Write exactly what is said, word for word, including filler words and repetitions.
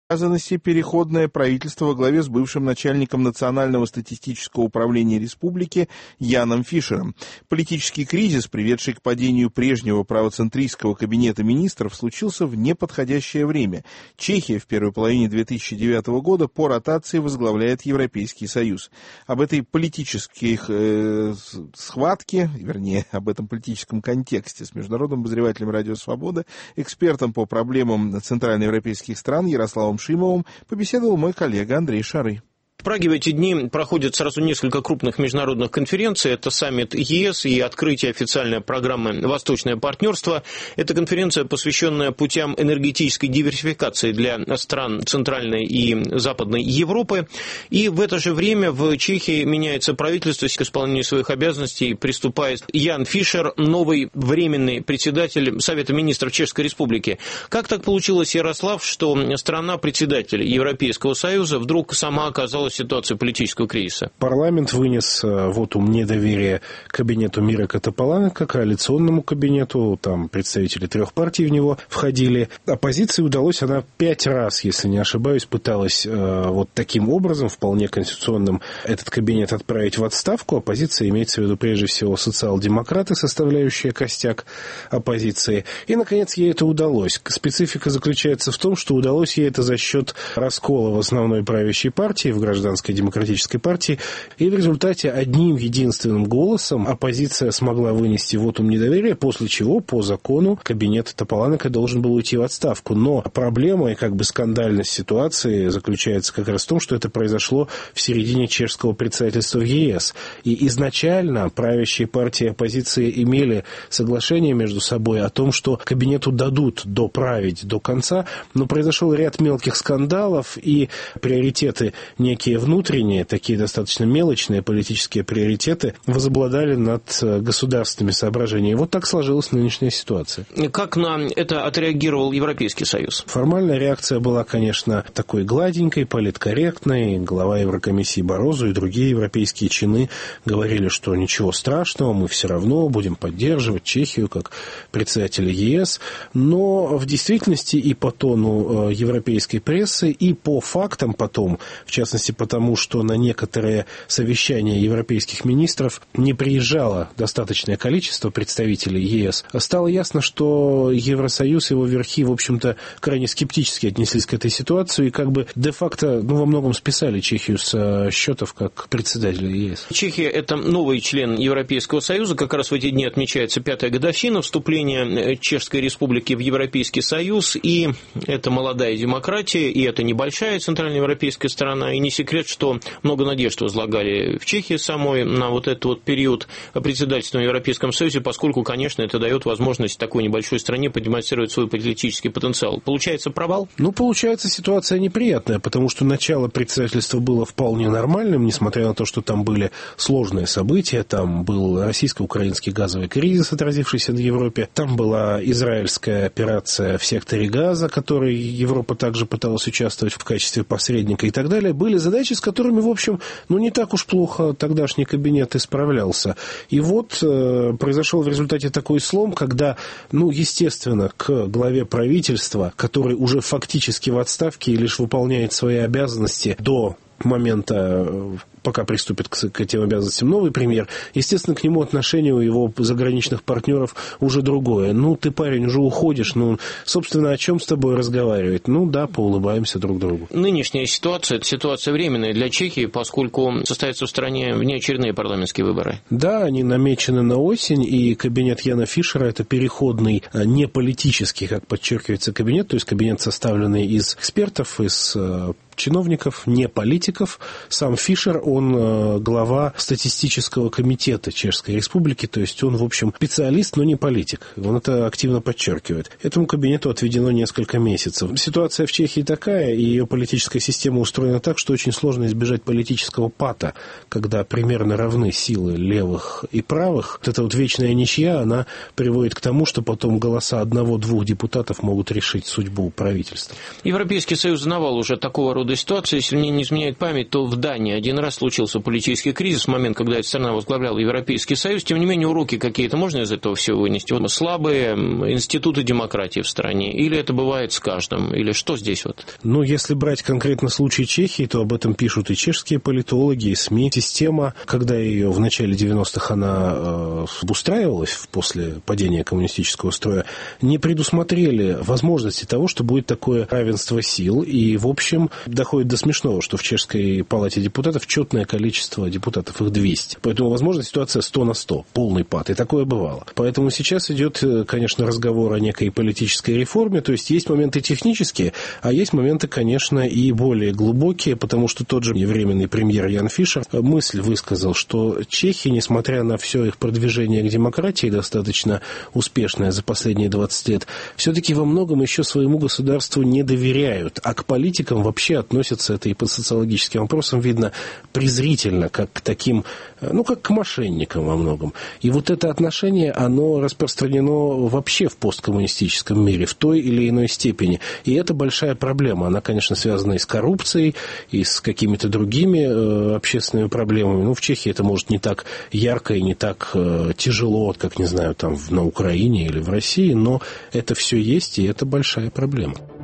обязанности переходное правительство во главе с бывшим начальником Национального статистического управления республики Яном Фишером. Политический кризис, приведший к падению прежнего правоцентристского кабинета министров, случился в неподходящее время. Чехия в первой половине две тысячи девятого года по ротации возглавляет Европейский Союз. Об этой политической э, схватке, вернее, об этом политическом контексте с международным обозревателем «Радио Свобода», экспертом по проблемам центральноевропейских стран Ярославом Шимовым побеседовал мой коллега Андрей Шары. В Праге в эти дни проходят сразу несколько крупных международных конференций. Это саммит ЕС и открытие официальной программы «Восточное партнерство». Это конференция, посвященная путям энергетической диверсификации для стран Центральной и Западной Европы. И в это же время в Чехии меняется правительство. К исполнению своих обязанностей приступает Ян Фишер, новый временный председатель Совета министров Чешской Республики. Как так получилось, Ярослав, что страна-председатель Европейского Союза вдруг сама оказалась в ситуации политического кризиса? Парламент вынес вотум недоверия кабинету Мирока Тополанека, коалиционному кабинету, там представители трех партий в него входили. Оппозиции удалось, она пять раз, если не ошибаюсь, пыталась э, вот таким образом, вполне конституционным, этот кабинет отправить в отставку. Оппозиция имеется в виду прежде всего социал-демократы, составляющие костяк оппозиции. И, наконец, ей это удалось. Специфика заключается в том, что удалось ей это за счет раскола в основной правящей партии, в гражданской Гражданской демократической партии, и в результате одним единственным голосом оппозиция смогла вынести вотум недоверия, после чего по закону кабинет Тополанека должен был уйти в отставку. Но проблема и как бы скандальность ситуации заключается как раз в том, что это произошло в середине чешского председательства в ЕС. И изначально правящие партии и оппозиции имели соглашение между собой о том, что кабинету дадут доправить до конца, но произошел ряд мелких скандалов, и приоритеты некие внутренние, такие достаточно мелочные политические приоритеты возобладали над государственными соображениями. Вот так сложилась нынешняя ситуация. Как на это отреагировал Европейский Союз? Формальная реакция была, конечно, такой гладенькой, политкорректной. Глава Еврокомиссии Барозу и другие европейские чины говорили, что ничего страшного, мы все равно будем поддерживать Чехию как председателя ЕС. Но в действительности и по тону европейской прессы, и по фактам потом, в частности, потому что на некоторые совещания европейских министров не приезжало достаточное количество представителей ЕС, стало ясно, что Евросоюз и его верхи, в общем-то, крайне скептически отнеслись к этой ситуации и как бы де-факто, ну, во многом списали Чехию с счетов как председателя ЕС. Чехия – это новый член Европейского Союза. Как раз в эти дни отмечается пятая годовщина вступления Чешской Республики в Европейский Союз. И это молодая демократия, и это небольшая центральноевропейская страна, и не секрет, что много надежд возлагали в Чехии самой на вот этот вот период председательства в Европейском Союзе, поскольку, конечно, это дает возможность такой небольшой стране продемонстрировать свой политический потенциал. Получается провал? Ну, получается ситуация неприятная, потому что начало председательства было вполне нормальным, несмотря на то, что там были сложные события, там был российско-украинский газовый кризис, отразившийся на Европе, там была израильская операция в секторе Газа, в которой Европа также пыталась участвовать в качестве посредника и так далее. Были задачи, с которыми, в общем, ну, не так уж плохо тогдашний кабинет исправлялся. И вот э, произошел в результате такой слом, когда, ну, естественно, к главе правительства, который уже фактически в отставке и лишь выполняет свои обязанности до момента, пока приступит к, к этим обязанностям новый премьер, естественно, к нему отношение у его заграничных партнеров уже другое. Ну, ты, парень, уже уходишь, ну, собственно, о чем с тобой разговаривать? Ну, да, поулыбаемся друг другу. Нынешняя ситуация – это ситуация временная для Чехии, поскольку состоятся в стране внеочередные парламентские выборы. Да, они намечены на осень, и кабинет Яна Фишера – это переходный, не политический, как подчеркивается, кабинет, то есть кабинет, составленный из экспертов, из чиновников, не политиков. Сам Фишер, он глава статистического комитета Чешской Республики, то есть он, в общем, специалист, но не политик. Он это активно подчеркивает. Этому кабинету отведено несколько месяцев. Ситуация в Чехии такая, и ее политическая система устроена так, что очень сложно избежать политического пата, когда примерно равны силы левых и правых. Вот эта вот вечная ничья, она приводит к тому, что потом голоса одного-двух депутатов могут решить судьбу правительства. Европейский Союз знавал уже такого рода рода ситуации. Если мне не изменяет память, то в Дании один раз случился политический кризис, в момент, когда эта страна возглавляла Европейский Союз. Тем не менее, уроки какие-то можно из этого всего вынести? Вот слабые институты демократии в стране? Или это бывает с каждым? Или что здесь вот? Ну, если брать конкретно случай Чехии, то об этом пишут и чешские политологи, и СМИ. Система, когда ее в начале девяностых она э, обустраивалась после падения коммунистического строя, не предусмотрели возможности того, что будет такое равенство сил. И, в общем, доходит до смешного, что в Чешской палате депутатов четное количество депутатов, их двести. Поэтому, возможно, ситуация сто на сто, полный пад. И такое бывало. Поэтому сейчас идет, конечно, разговор о некой политической реформе. То есть, есть моменты технические, а есть моменты, конечно, и более глубокие, потому что тот же временный премьер Ян Фишер мысль высказал, что чехи, несмотря на все их продвижение к демократии, достаточно успешное за последние двадцать лет, все-таки во многом еще своему государству не доверяют, а к политикам вообще относятся, это и по социологическим вопросам видно, презрительно, как к таким, ну, как к мошенникам во многом. И вот это отношение, оно распространено вообще в посткоммунистическом мире в той или иной степени. И это большая проблема. Она, конечно, связана и с коррупцией, и с какими-то другими э, общественными проблемами. Ну, в Чехии это может не так ярко и не так э, тяжело, как, не знаю, там на Украине или в России, но это все есть, и это большая проблема.